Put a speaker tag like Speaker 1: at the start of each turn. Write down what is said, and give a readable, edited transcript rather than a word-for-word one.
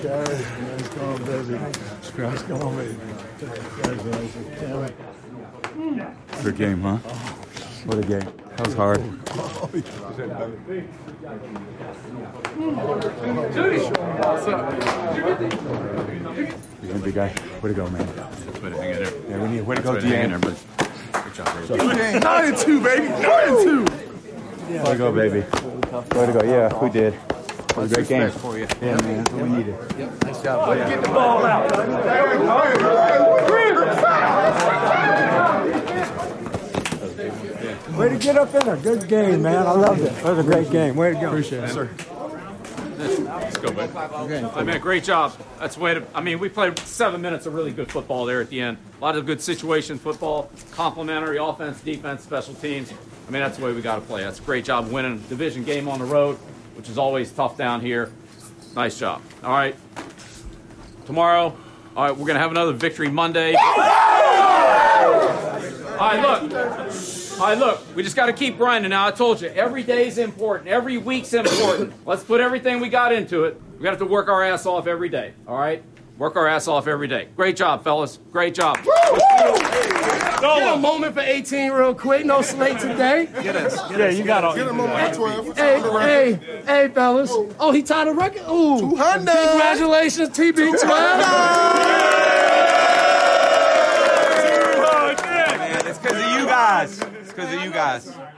Speaker 1: Nice going, baby. Nice going, baby. Congratulations.
Speaker 2: Good game, huh? What a game. That was hard. You're gonna be guy. Way to go, man.
Speaker 3: Way to hang in there.
Speaker 2: Yeah, we need way to go,
Speaker 3: DN.
Speaker 2: DN.
Speaker 3: Good job, baby.
Speaker 1: 9-2, baby. 9-2.
Speaker 2: Way to go, baby. Way to go. Yeah, we did. It was a great game.
Speaker 3: For you.
Speaker 2: Yeah, man. That's what we needed.
Speaker 3: Yep. Nice job, buddy.
Speaker 1: Get the ball out. Way to get up in there. Good game, man. I loved it. That was a great game. Way to go.
Speaker 3: Appreciate it, sir. Let's go, buddy. Okay. I mean, great job. That's the way to. I mean, we played 7 minutes of really good football there at the end. A lot of good situation football, complementary offense, defense, special teams. I mean, that's the way we got to play. That's a great job winning a division game on the road, which is always tough down here. Nice job. All right. Tomorrow, all right, we're going to have another Victory Monday. All right, look, we just got to keep grinding now. I told you, every day is important. Every week's important. Let's put everything we got into it. We got to work our ass off every day, all right? Work our ass off every day. Great job, fellas. Great job.
Speaker 4: Get a moment for 18 real quick. No slate today.
Speaker 1: Yeah, you got all.
Speaker 5: Get him on my 12.
Speaker 4: Hey, fellas. Oh, he tied a record? Ooh.
Speaker 5: 200.
Speaker 4: Congratulations, TB12.
Speaker 2: Man, it's because of you guys. It's because of you guys.